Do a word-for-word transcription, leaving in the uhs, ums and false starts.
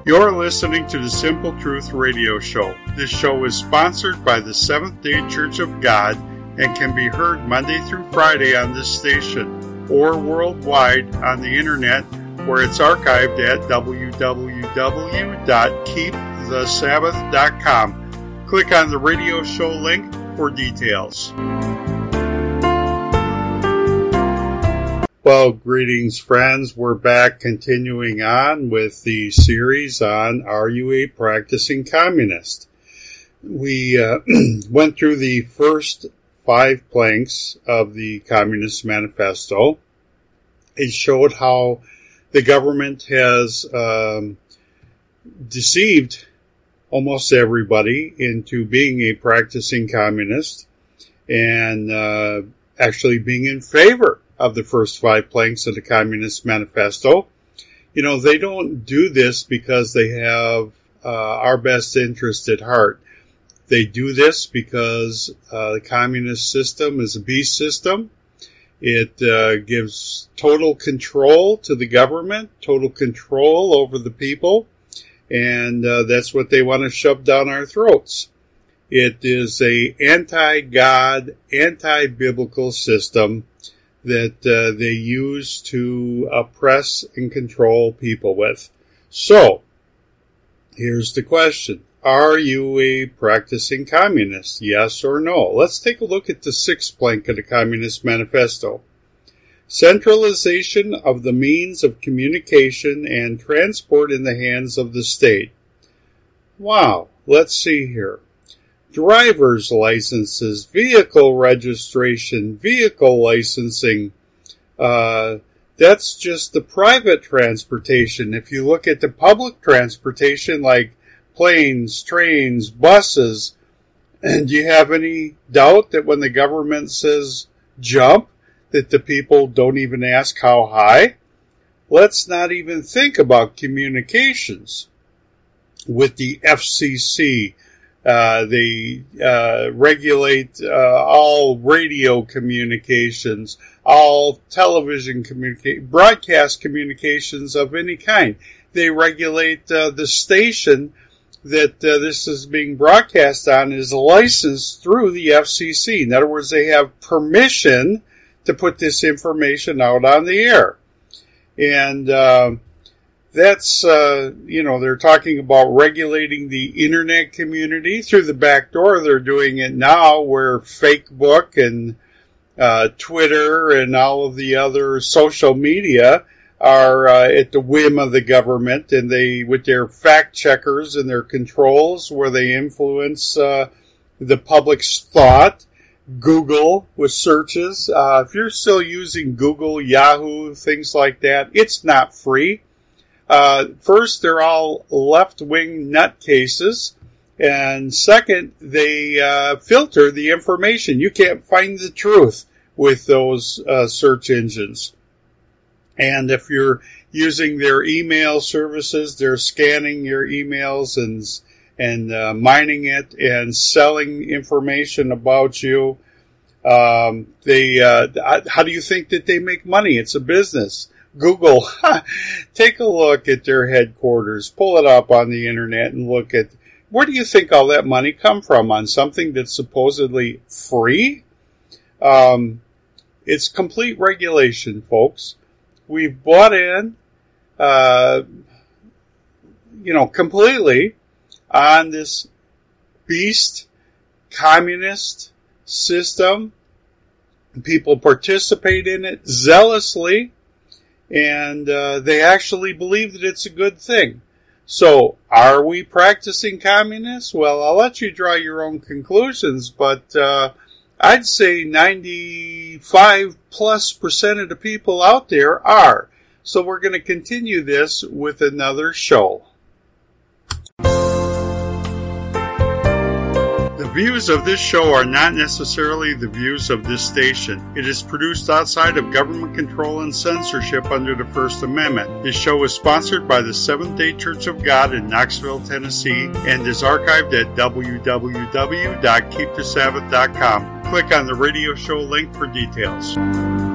You're listening to the Simple Truth Radio Show. This show is sponsored by the Seventh-day Church of God and can be heard Monday through Friday on this station or worldwide on the internet where it's archived at w w w dot keep the sabbath dot com. Click on the radio show link for details. Well, greetings, friends. We're back continuing on with the series on Are You a Practicing Communist? We uh, went through the first five planks of the Communist Manifesto. It showed how the government has um, deceived almost everybody into being a practicing communist and uh, actually being in favor of the first five planks of the Communist Manifesto. You know, they don't do this because they have uh, our best interest at heart. They do this because uh, the communist system is a beast system. It uh, gives total control to the government, total control over the people, and uh, that's what they want to shove down our throats. It is a anti-God, anti-biblical system that uh, they use to oppress and control people with. So, here's the question. Are you a practicing communist? Yes or no? Let's take a look at the sixth plank of the Communist Manifesto. Centralization of the means of communication and transport in the hands of the state. Wow, let's see here. Driver's licenses, vehicle registration, vehicle licensing. Uh, that's just the private transportation. If you look at the public transportation like planes, trains, buses, and do you have any doubt that when the government says jump, that the people don't even ask how high? Let's not even think about communications with the F C C. Uh, they uh, regulate uh, all radio communications, all television communica- broadcast communications of any kind. They regulate uh, the station that uh, this is being broadcast on is licensed through the F C C. In other words, they have permission to put this information out on the air. And uh, that's, uh, you know, they're talking about regulating the internet community through the back door. They're doing it now where Facebook and uh, Twitter and all of the other social media are uh, at the whim of the government, and they, with their fact checkers and their controls, where they influence uh, the public's thought. Google with searches. Uh, if you're still using Google, Yahoo, things like that, it's not free. Uh, first, they're all left-wing nutcases. And second, they uh, filter the information. You can't find the truth with those uh, search engines. And if you're using their email services, they're scanning your emails and and uh, mining it and selling information about you. Um, they, uh, how do you think that they make money? It's a business. Google, take a look at their headquarters, pull it up on the internet and look at, where do you think all that money come from on something that's supposedly free? Um, it's complete regulation, folks. We've bought in, uh, you know, completely on this beast communist system. People participate in it zealously, and uh, they actually believe that it's a good thing. So, are we practicing communists? Well, I'll let you draw your own conclusions, but uh, I'd say ninety-five plus percent of the people out there are. So we're going to continue this with another show. The views of this show are not necessarily the views of this station. It is produced outside of government control and censorship under the First Amendment. This show is sponsored by the Seventh-day Church of God in Knoxville, Tennessee, and is archived at w w w dot keep the sabbath dot com. Click on the radio show link for details.